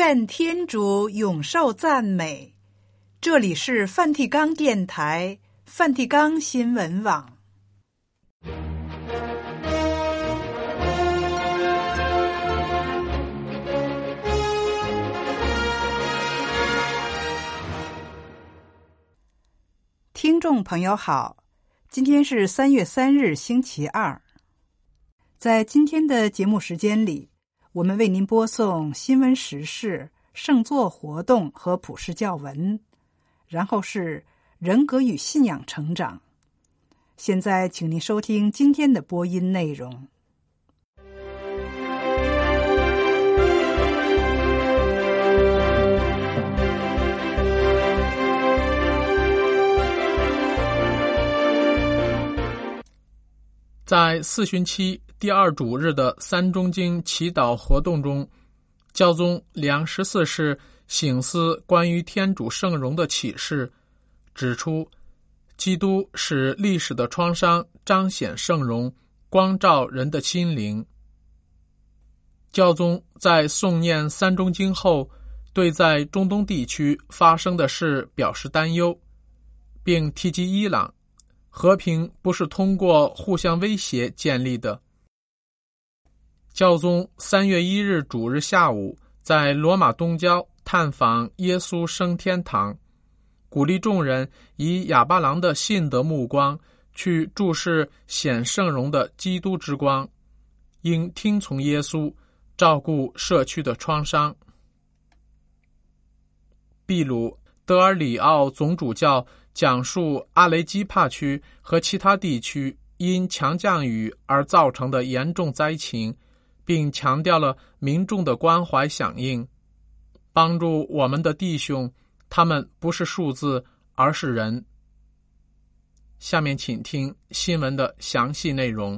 愿天主永受赞美。这里是梵蒂冈电台、梵蒂冈新闻网。听众朋友好，今天是3月3日星期二。在今天的节目时间里，我们为您播送新闻时事、圣座活动和普世教文，然后是人格与信仰成长。现在请您收听今天的播音内容。 在四旬期第二主日的三中经祈祷活动中，教宗良14世省思关于天主圣容的启示，指出基督使历史的创伤彰显圣容，光照人的心灵。教宗在诵念三中经后，对在中东地区发生的事表示担忧，并提及伊朗，和平不是通过互相威胁建立的。教宗3月1日主日下午在罗马东郊探访耶稣升天堂，鼓励众人以亚巴郎的信德目光去注视显圣容的基督之光，应听从耶稣，照顾社区的创伤。秘鲁德尔里奥总主教讲述阿雷基帕区和其他地区因强降雨而造成的严重灾情，并强调了民众的关怀响应，帮助我们的弟兄，他们不是数字，而是人。下面请听新闻的详细内容。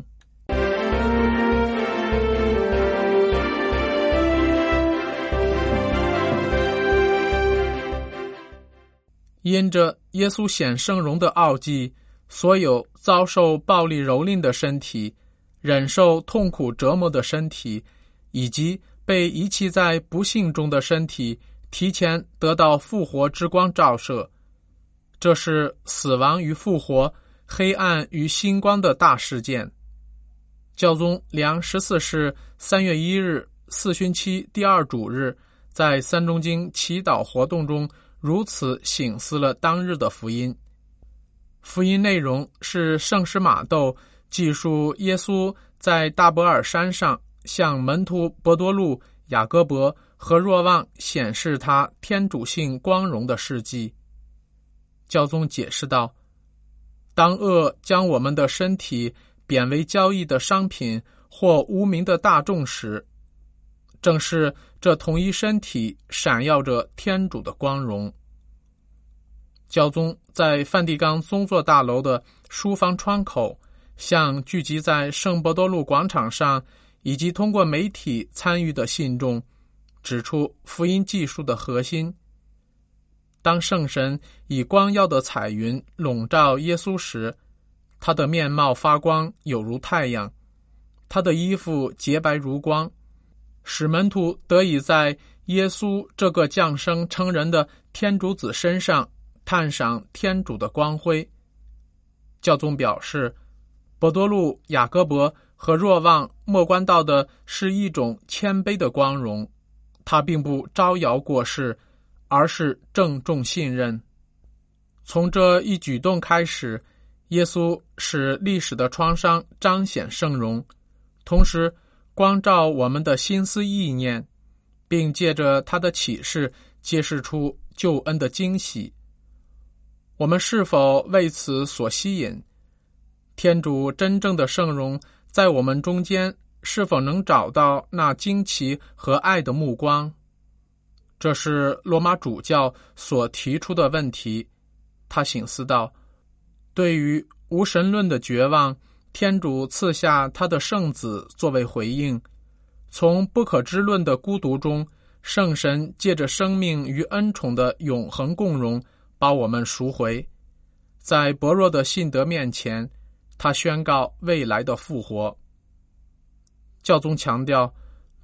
因着耶稣显圣容的奥迹，所有遭受暴力蹂躏的身体，忍受痛苦折磨的身体，以及被遗弃在不幸中的身体，提前得到复活之光照射。这是死亡与复活、黑暗与星光的大事件。教宗良14世3月1日四旬期第二主日，在三中经祈祷活动中如此省思了当日的福音。福音内容是圣使马窦记述耶稣在大伯尔山上向门徒伯多禄、雅各伯和若望显示他天主性光荣的事迹。教宗解释道，当恶将我们的身体贬为交易的商品或无名的大众时，正是这同一身体闪耀着天主的光荣。教宗在梵蒂冈宗座大楼的书房窗口，向聚集在圣伯多禄广场上以及通过媒体参与的信众指出福音技术的核心。当圣神以光耀的彩云笼罩耶稣时，他的面貌发光，有如太阳，他的衣服洁白如光，使门徒得以在耶稣这个降生成人的天主子身上探赏天主的光辉。教宗表示，伯多禄、雅各伯和若望默观到的是一种谦卑的光荣，他并不招摇过市，而是郑重信任。从这一举动开始，耶稣使历史的创伤彰显圣容，同时光照我们的心思意念，并借着他的启示揭示出救恩的惊喜。我们是否为此所吸引？天主真正的圣容在我们中间，是否能找到那惊奇和爱的目光？这是罗马主教所提出的问题。他省思道，对于无神论的绝望，天主赐下他的圣子作为回应。从不可知论的孤独中，圣神借着生命与恩宠的永恒共融，把我们赎回。在薄弱的信德面前，他宣告未来的复活。教宗强调，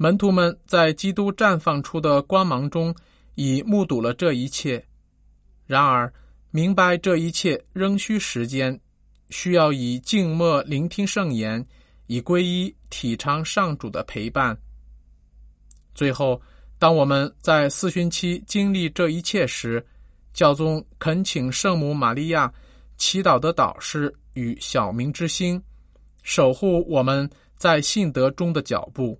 门徒们在基督绽放出的光芒中已目睹了这一切，然而明白这一切仍需时间，需要以静默聆听圣言，以皈依体尝上主的陪伴。最后，当我们在四旬期经历这一切时，教宗恳请圣母玛利亚祈祷的导师与小明之星，守护我们在信德中的脚步。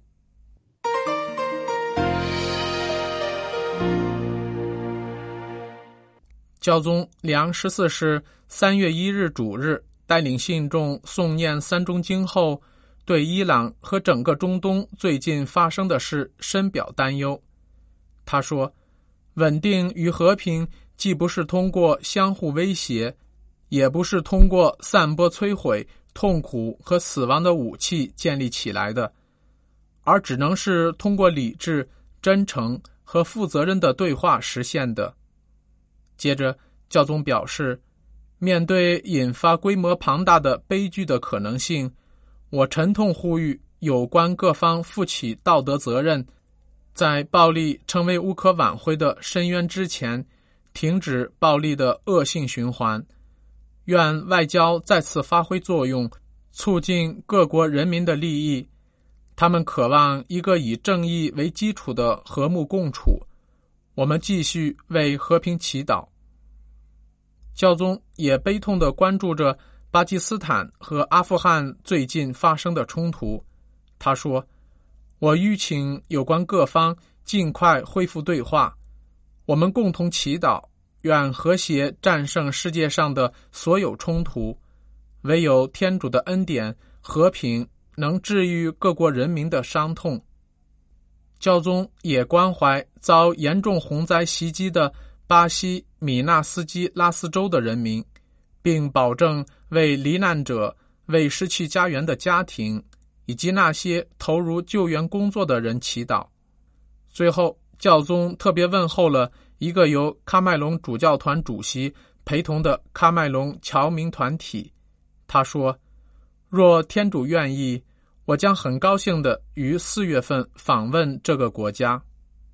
教宗良14世3月1日主日带领信众诵念三中经后，对伊朗和整个中东最近发生的事深表担忧。他说，稳定与和平既不是通过相互威胁，也不是通过散播摧毁、痛苦和死亡的武器建立起来的，而只能是通过理智、真诚和负责任的对话实现的。接着，教宗表示，面对引发规模庞大的悲剧的可能性，我沉痛呼吁有关各方负起道德责任，在暴力成为无可挽回的深渊之前，停止暴力的恶性循环。愿外交再次发挥作用，促进各国人民的利益。他们渴望一个以正义为基础的和睦共处。我们继续为和平祈祷。教宗也悲痛地关注着巴基斯坦和阿富汗最近发生的冲突。他说，我吁请有关各方尽快恢复对话，我们共同祈祷，愿和谐战胜世界上的所有冲突，唯有天主的恩典和平能治愈各国人民的伤痛。教宗也关怀遭严重洪灾袭击的巴西米纳斯基拉斯州的人民，并保证为罹难者、为失去家园的家庭以及那些投入救援工作的人祈祷。最后，教宗特别问候了一个由喀麦隆主教团主席陪同的喀麦隆侨民团体。他说，若天主愿意，我将很高兴地于4月份访问这个国家。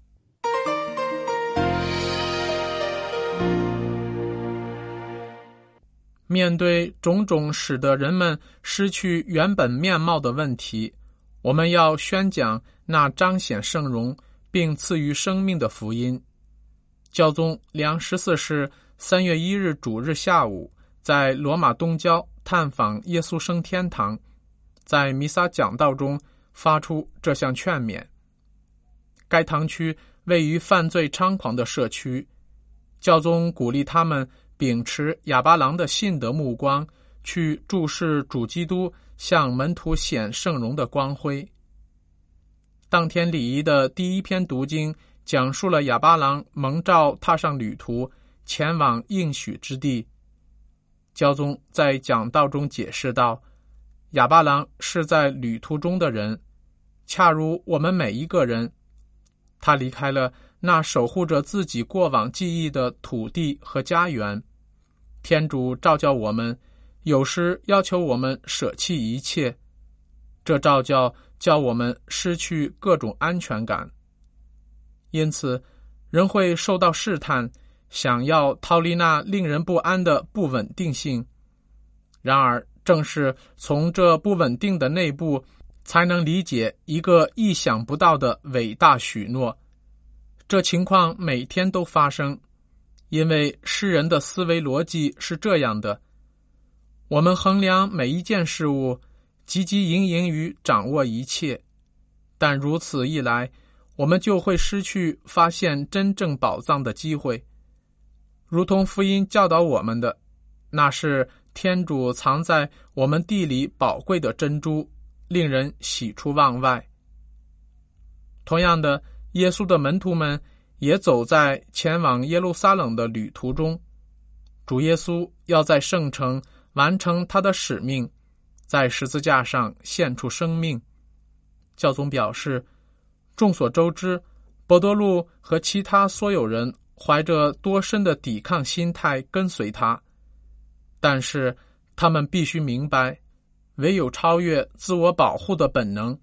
面对种种使得人们失去原本面貌的问题，我们要宣讲那彰显圣容并赐予生命的福音。教宗良14世3月1日主日下午，在罗马东郊探访耶稣升天堂，在弥撒讲道中发出这项劝勉。该堂区位于犯罪猖狂的社区，教宗鼓励他们秉持亚巴郎的信德目光，去注视主基督向门徒显圣容的光辉。当天礼仪的第一篇读经讲述了亚巴郎蒙召踏上旅途，前往应许之地。教宗在讲道中解释道，亚巴郎是在旅途中的人，恰如我们每一个人。他离开了那守护着自己过往记忆的土地和家园。天主召叫我们，有时要求我们舍弃一切，这召叫叫我们失去各种安全感。因此，人会受到试探，想要逃离那令人不安的不稳定性。然而，正是从这不稳定的内部，才能理解一个意想不到的伟大许诺。这情况每天都发生，因为世人的思维逻辑是这样的：我们衡量每一件事物，汲汲营营于掌握一切，但如此一来，我们就会失去发现真正宝藏的机会。如同福音教导我们的，那是天主藏在我们地里宝贵的珍珠，令人喜出望外。同样的，耶稣的门徒们也走在前往耶路撒冷的旅途中。主耶稣要在圣城完成他的使命，在十字架上献出生命。教宗表示，众所周知，伯多禄和其他所有人怀着多深的抵抗心态跟随他，但是他们必须明白，唯有超越自我保护的本能，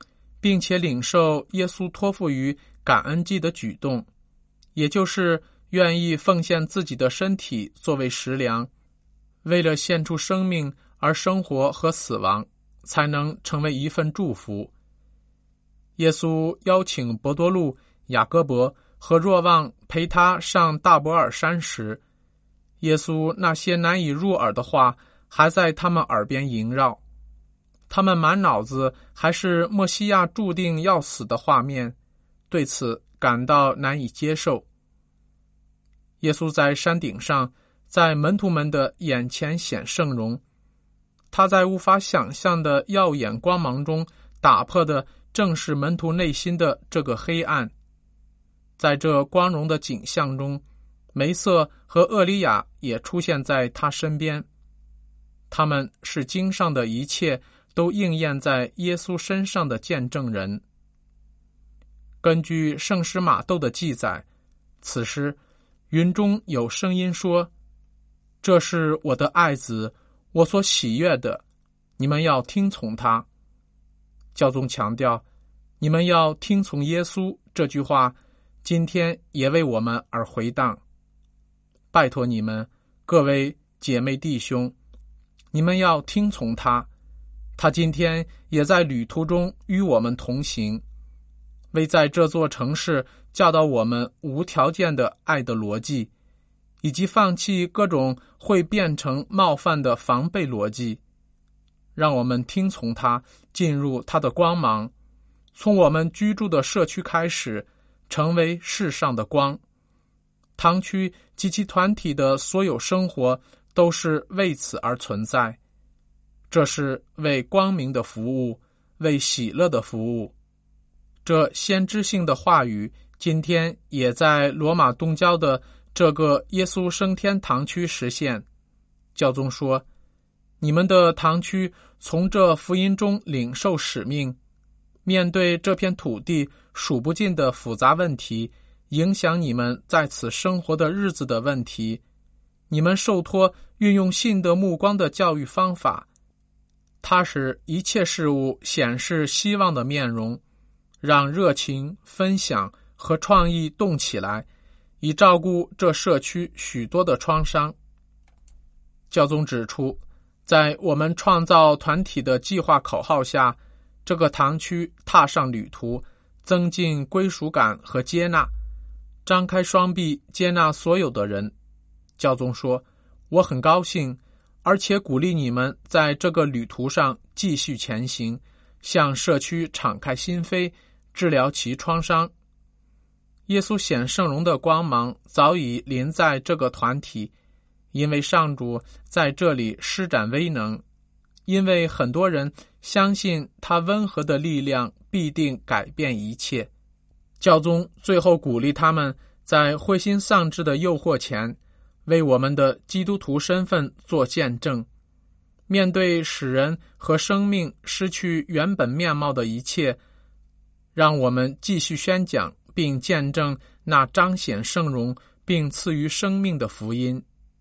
并且领受耶稣托付于感恩祭的举动，也就是愿意奉献自己的身体作为食粮，为了献出生命而生活和死亡，才能成为一份祝福。耶稣邀请伯多禄、雅各伯和若望陪他上大伯尔山时，耶稣那些难以入耳的话还在他们耳边萦绕，他们满脑子还是默西亚注定要死的画面，对此感到难以接受。耶稣在山顶上，在门徒们的眼前显圣容，他在无法想象的耀眼光芒中打破的正是门徒内心的这个黑暗。在这光荣的景象中，梅瑟和厄里亚也出现在他身边，他们是经上的一切都应验在耶稣身上的见证人。根据圣史玛窦的记载，此时云中有声音说：“这是我的爱子，我所喜悦的，你们要听从他。”教宗强调，你们要听从耶稣这句话，今天也为我们而回荡。拜托你们，各位姐妹弟兄，你们要听从他，他今天也在旅途中与我们同行，为在这座城市教导我们无条件的爱的逻辑，以及放弃各种会变成冒犯的防备逻辑。让我们听从他，进入他的光芒，从我们居住的社区开始，成为世上的光。堂区及其团体的所有生活都是为此而存在，这是为光明的服务，为喜乐的服务。这先知性的话语今天也在罗马东郊的这个耶稣升天堂区实现。教宗说，你们的堂区从这福音中领受使命，面对这片土地数不尽的复杂问题，影响你们在此生活的日子的问题，你们受托运用信的目光的教育方法，它使一切事物显示希望的面容，让热情、分享和创意动起来，以照顾这社区许多的创伤。教宗指出，在我们创造团体的计划口号下，这个堂区踏上旅途，增进归属感和接纳，张开双臂接纳所有的人。教宗说，我很高兴，而且鼓励你们在这个旅途上继续前行，向社区敞开心扉，治疗其创伤。耶稣显圣容的光芒早已临在这个团体，因为上主在这里施展威能，因为很多人相信他温和的力量必定改变一切。教宗最后鼓励他们在灰心丧志的诱惑前，为我们的基督徒身份做见证。面对使人和生命失去原本面貌的一切，让我们继续宣讲并见证那彰显圣容并赐予生命的福音。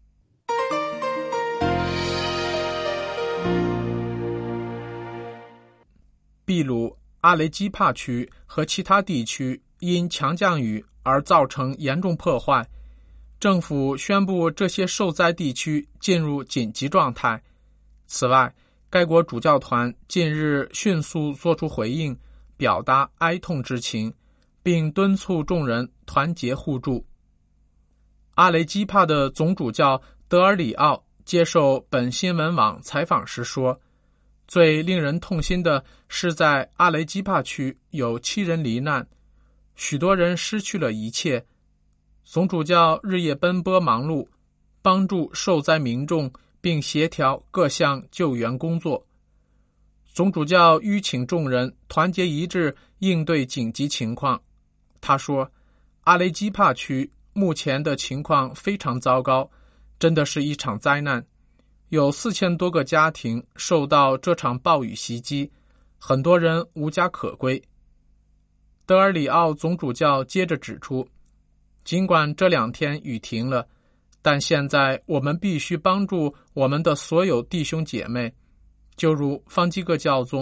秘鲁、阿雷基帕区和其他地区因强降雨而造成严重破坏，政府宣布这些受灾地区进入紧急状态。此外，该国主教团近日迅速作出回应，表达哀痛之情，并敦促众人团结互助。阿雷基帕的总主教德尔里奥接受本新闻网采访时说，最令人痛心的是在阿雷基帕区有7人罹难，许多人失去了一切。总主教日夜奔波忙碌，帮助受灾民众，并协调各项救援工作。总主教吁请众人团结一致应对紧急情况。他说，阿雷基帕区目前的情况非常糟糕，真的是一场灾难。有4000多个家庭受到这场暴雨袭击，很多人无家可归。德尔里奥总主教接着指出，尽管这2天雨停了，但现在我们必须帮助我们的所有弟兄姐妹，就如方济各教宗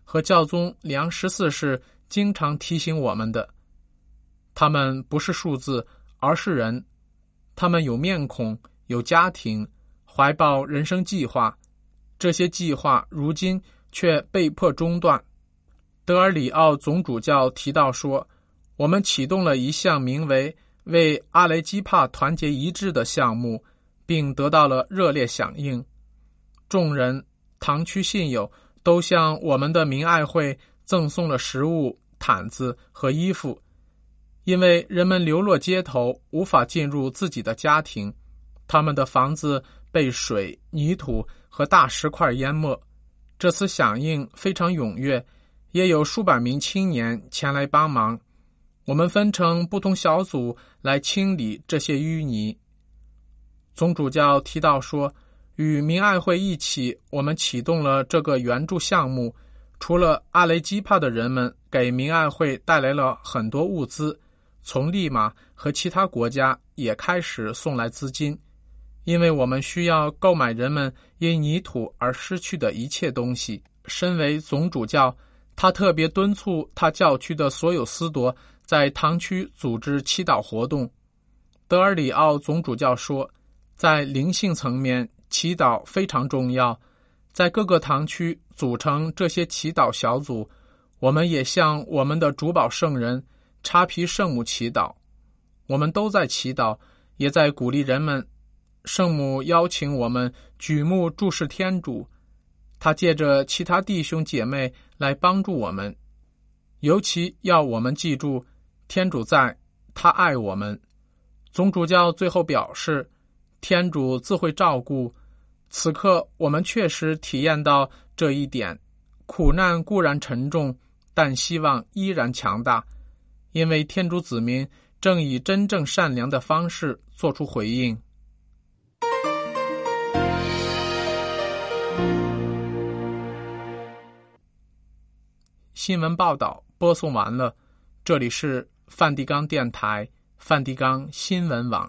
和教宗良14世经常提醒我们的。他们不是数字，而是人。他们有面孔，有家庭，怀抱人生计划。这些计划如今却被迫中断。德尔里奥总主教提到说，我们启动了一项名为为阿雷基帕团结一致的项目，并得到了热烈响应。众人、堂区信友都向我们的民爱会赠送了食物、毯子和衣服。因为人们流落街头，无法进入自己的家庭，他们的房子被水、泥土和大石块淹没。这次响应非常踊跃，也有数百名青年前来帮忙。我们分成不同小组来清理这些淤泥。总主教提到说，与民爱会一起，我们启动了这个援助项目。除了阿雷基帕的人们给民爱会带来了很多物资，从利马和其他国家也开始送来资金，因为我们需要购买人们因泥土而失去的一切东西。身为总主教，他特别敦促他教区的所有司铎在堂区组织祈祷活动。德尔里奥总主教说，在灵性层面，祈祷非常重要。在各个堂区组成这些祈祷小组，我们也向我们的主保圣人查皮圣母祈祷。我们都在祈祷，也在鼓励人们。圣母邀请我们举目注视天主，他借着其他弟兄姐妹来帮助我们，尤其要我们记住，天主在，他爱我们。总主教最后表示，天主自会照顾。此刻我们确实体验到这一点，苦难固然沉重，但希望依然强大，因为天主子民正以真正善良的方式做出回应。新闻报道播送完了，这里是梵蒂冈电台、梵蒂冈新闻网。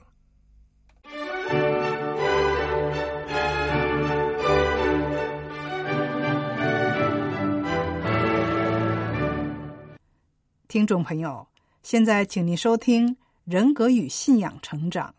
听众朋友，现在请您收听人格与信仰成长。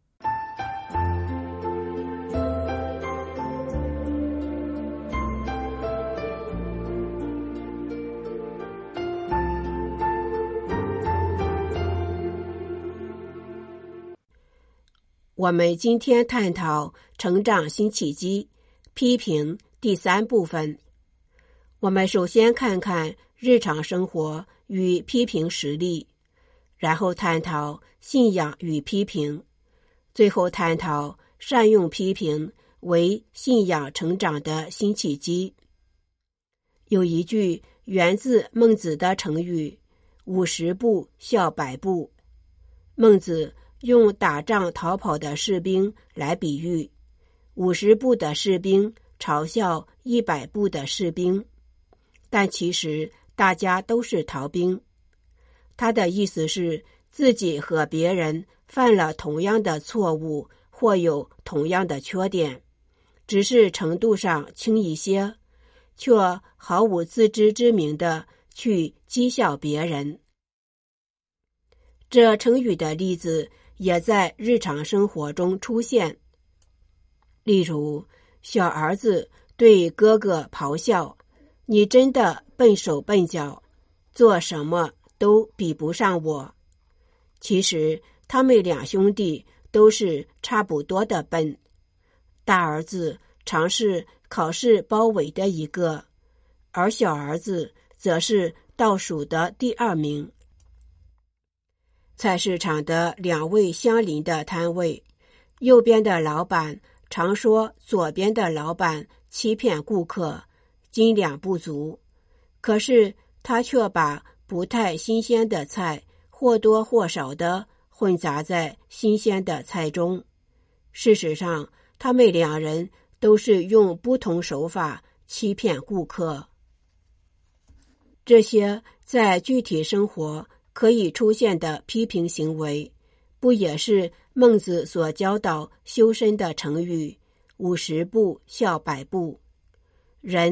我们今天探讨成长新契机，批评第3部分。我们首先看看日常生活与批评实例，然后探讨信仰与批评，最后探讨善用批评为信仰成长的新契机。有一句源自孟子的成语50步笑100步。孟子用打仗逃跑的士兵来比喻50步的士兵嘲笑100步的士兵，但其实大家都是逃兵。他的意思是自己和别人犯了同样的错误，或有同样的缺点，只是程度上轻一些，却毫无自知之明地去讥笑别人。这成语的例子也在日常生活中出现。例如，小儿子对哥哥咆哮，你真的笨手笨脚，做什么都比不上我。其实他们2兄弟都是差不多的笨，大儿子常是考试包围的一个，而小儿子则是倒数的第2名。菜市场的2位相邻的摊位，右边的老板常说左边的老板欺骗顾客，斤两不足，可是他却把不太新鲜的菜或多或少的混杂在新鲜的菜中。事实上，他们2人都是用不同手法欺骗顾客。这些在具体生活可以出现的批评行为，不也是孟子所教导修身的成语50步笑100步？人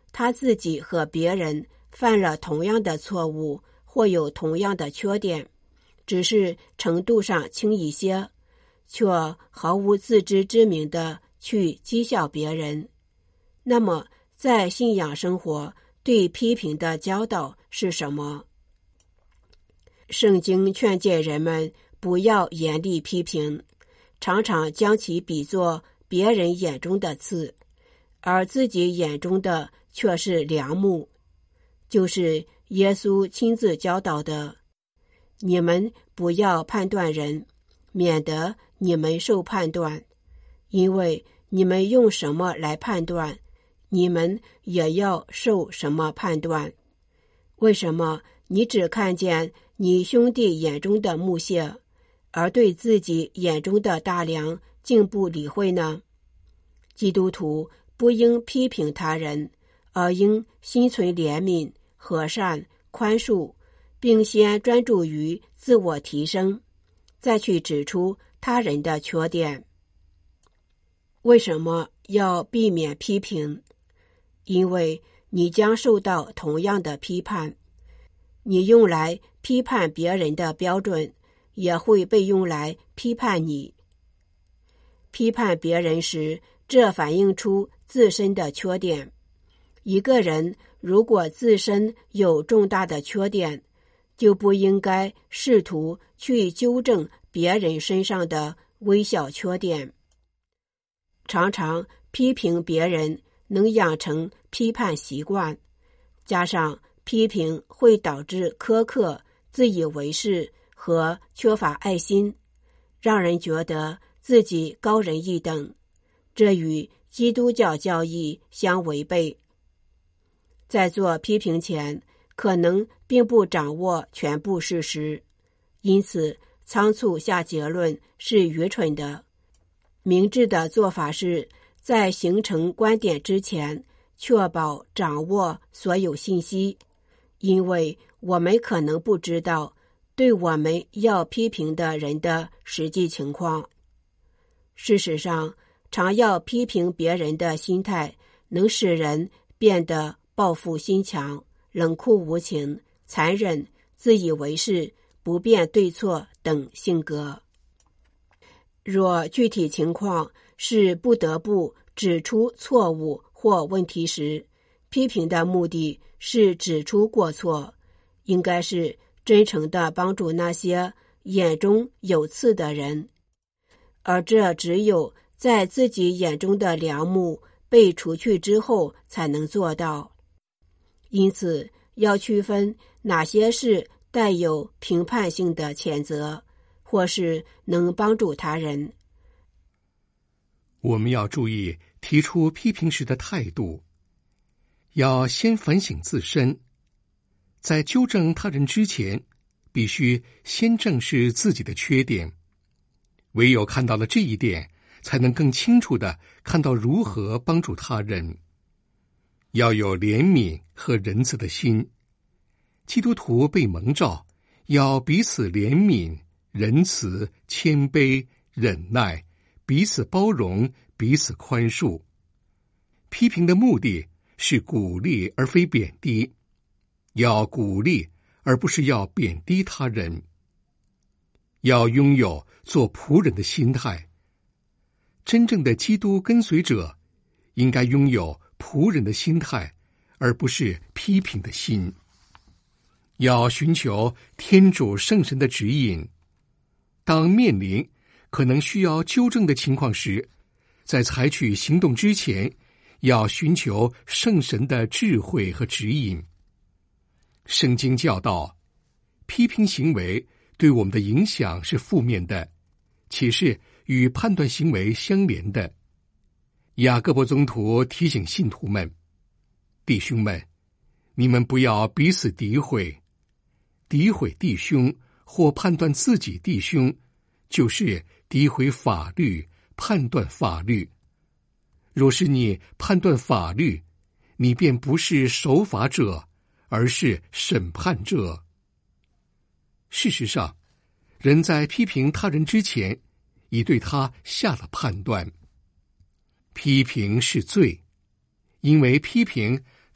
他自己和别人犯了同样的错误，或有同样的缺点，只是程度上轻一些，却毫无自知之明地去讥笑别人。那么在信仰生活对批评的教导是什么？圣经劝诫人们不要严厉批评，常常将其比作别人眼中的刺，而自己眼中的却是良木，就是耶稣亲自教导的：你们不要判断人，免得你们受判断，因为你们用什么来判断，你们也要受什么判断。为什么你只看见你兄弟眼中的木屑，而对自己眼中的大梁竟不理会呢？基督徒不应批评他人，而应心存怜悯、和善、宽恕，并先专注于自我提升，再去指出他人的缺点。为什么要避免批评？因为你将受到同样的批判，你用来批判别人的标准，也会被用来批判你。批判别人时，这反映出自身的缺点。一个人如果自身有重大的缺点，就不应该试图去纠正别人身上的微小缺点。常常批评别人能养成批判习惯，加上批评会导致苛刻、自以为是和缺乏爱心，让人觉得自己高人一等，这与基督教教义相违背。在做批评前，可能并不掌握全部事实，因此仓促下结论是愚蠢的。明智的做法是在形成观点之前，确保掌握所有信息，因为我们可能不知道对我们要批评的人的实际情况。事实上，常要批评别人的心态能使人变得报复心强、冷酷无情、残忍、自以为是、不辨对错等性格。若具体情况是不得不指出错误或问题时，批评的目的是指出过错，应该是真诚地帮助那些眼中有刺的人，而这只有在自己眼中的梁木被除去之后才能做到。因此，要区分哪些是带有评判性的谴责，或是能帮助他人。 我们要注意提出批评时的态度，要先反省自身，在纠正他人之前，必须先正视自己的缺点。唯有看到了这一点，才能更清楚地看到如何帮助他人。要有怜悯和仁慈的心。基督徒被蒙召，要彼此怜悯、仁慈、谦卑、忍耐，彼此包容，彼此宽恕。批评的目的是鼓励而非贬低，要鼓励而不是要贬低他人。要拥有做仆人的心态。真正的基督跟随者应该拥有仆人的心态，而不是批评的心。要寻求天主圣神的指引。当面临可能需要纠正的情况时，在采取行动之前，要寻求圣神的智慧和指引。圣经教导，批评行为对我们的影响是负面的，且是与判断行为相连的。雅各伯宗徒提醒信徒们，弟兄们，你们不要彼此诋毁。诋毁弟兄或判断自己弟兄，就是诋毁法律，判断法律。若是你判断法律，你便不是守法者，而是审判者。事实上，人在批评他人之前，已对他下了判断。批评是罪，因为批评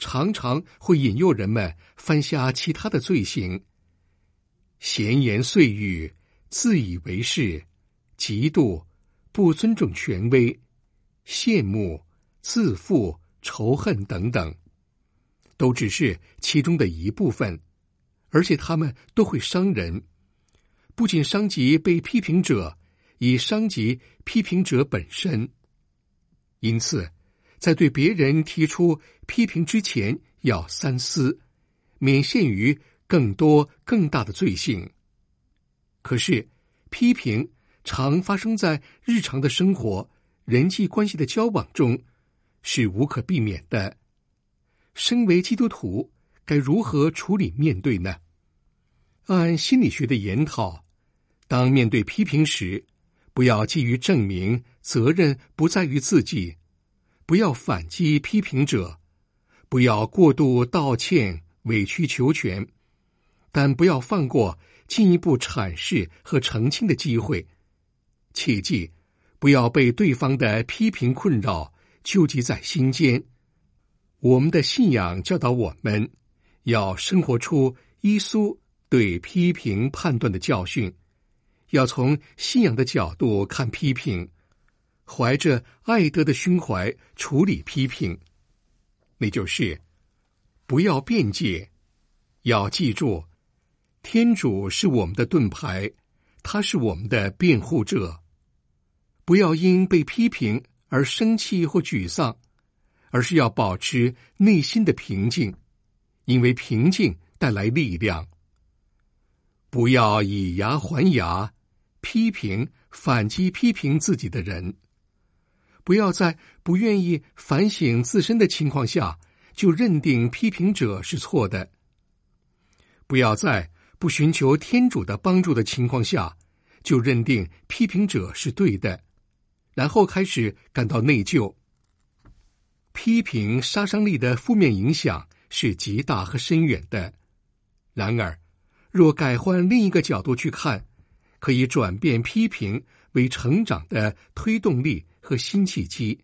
常常会引诱人们犯下其他的罪行，闲言碎语、自以为是、嫉妒、不尊重权威、羡慕、自负、仇恨等等，都只是其中的一部分，而且他们都会伤人，不仅伤及被批评者，也伤及批评者本身。因此，在对别人提出批评之前，要三思，免陷于更多更大的罪行。可是，批评常发生在日常的生活、人际关系的交往中，是无可避免的。身为基督徒，该如何处理面对呢？按心理学的研讨，当面对批评时，不要急于证明责任不在于自己，不要反击批评者，不要过度道歉、委曲求全，但不要放过进一步阐释和澄清的机会。切记，不要被对方的批评困扰，纠结在心间。我们的信仰教导我们，要生活出耶稣对批评判断的教训，要从信仰的角度看批评，怀着爱德的胸怀处理批评。那就是不要辩解，要记住，天主是我们的盾牌，他是我们的辩护者。不要因被批评而生气或沮丧，而是要保持内心的平静，因为平静带来力量。不要以牙还牙，批评、反击批评自己的人。不要在不愿意反省自身的情况下，就认定批评者是错的。不要在不寻求天主的帮助的情况下，就认定批评者是对的，然后开始感到内疚。批评杀伤力的负面影响是极大和深远的。然而，若改换另一个角度去看，可以转变批评为成长的推动力和新契机。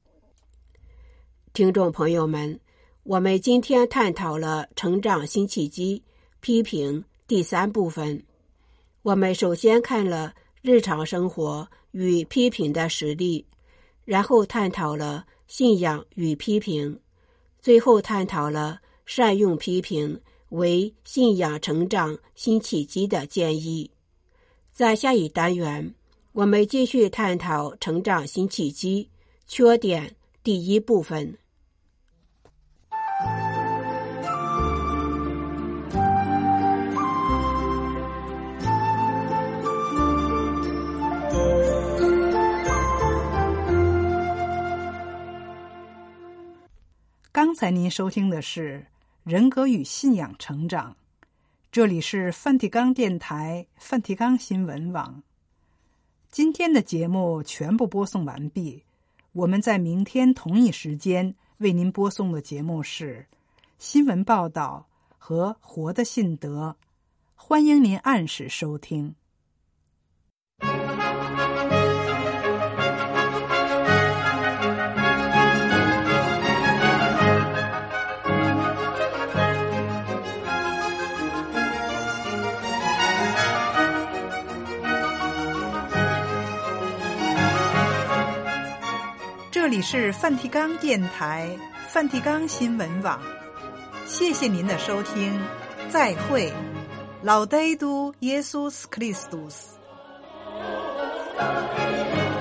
听众朋友们，我们今天探讨了成长新契机批评第3部分。我们首先看了日常生活与批评的实例，然后探讨了信仰与批评，最后探讨了善用批评为信仰成长新契机的建议。在下一单元，我们继续探讨成长新契机缺点第1部分。 刚才您收听的是人格与信仰成长，这里是梵蒂冈电台梵蒂冈新闻网。今天的节目全部播送完毕，我们在明天同一时间为您播送的节目是新闻报道和活的信德，欢迎您按时收听。这里是梵蒂冈电台梵蒂冈新闻网，谢谢您的收听，再会。Laudetur Jesus Christus。